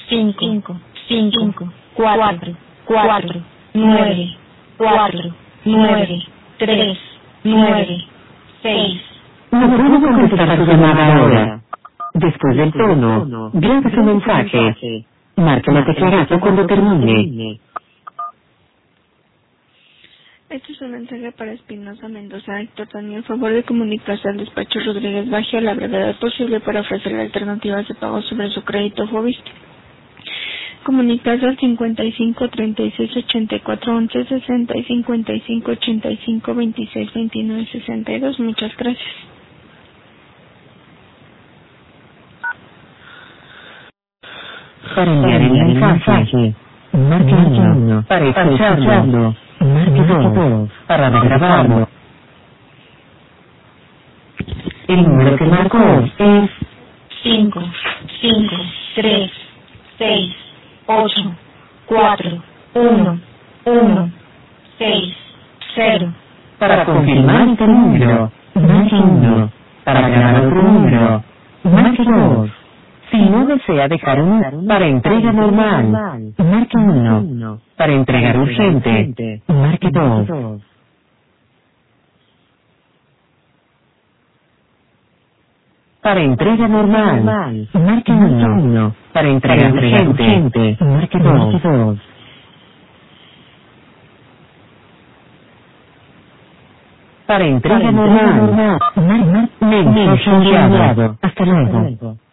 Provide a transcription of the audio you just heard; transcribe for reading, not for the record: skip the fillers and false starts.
5, 5, 4, 4, 9, 4, 9, 3, 9, 6. No puedo contestar su llamada ahora. Después del tono, grabe su mensaje. Marque la teclarazo cuando termine. Este es un mensaje para Espinosa Mendoza. Héctor Daniel, favor de comunicarse al despacho Rodríguez Baje a la brevedad posible para ofrecerle alternativas de pago sobre su crédito Fobiste. Comunicarse al 55 36 84 11 60 y 55 85 26 29 62. Muchas gracias. Para enviar el mensaje, marque 1. Para escucharlo, marque 2. Para grabarlo. El número que marcó es 5, 5, 3, 6, 8, 4, 1, 1, 6, 0. Para confirmar este número, marque 1. Para grabar otro número, marque 2. Si no desea dejar un para entrega normal, marque 1. Para entregar urgente, marque 2. Para entrega normal, marque 1. Para entrega urgente, marque 2. Para entrega normal, mensaje enviado. Hasta luego.